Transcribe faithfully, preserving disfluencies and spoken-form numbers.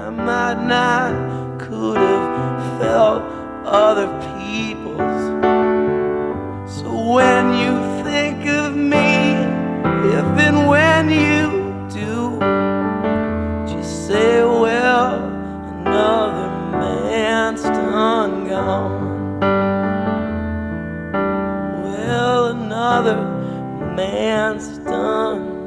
I might not could have felt other people's. So when you think of me, if and when you do, just say, well, another man's done gone. Well, another man's done